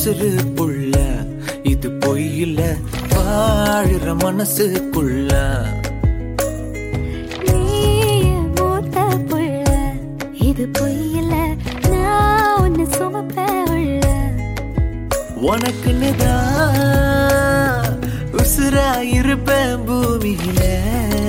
உசுறு புள்ள, இது பொய்யில வாழுற மனசுக்குள்ள. மூத்த புள்ள, இது பொய்யில நான் ஒன்னு சுமப்ப உள்ள. உனக்குன்னுதான் உசுரா இருப்பேன் பூமியில.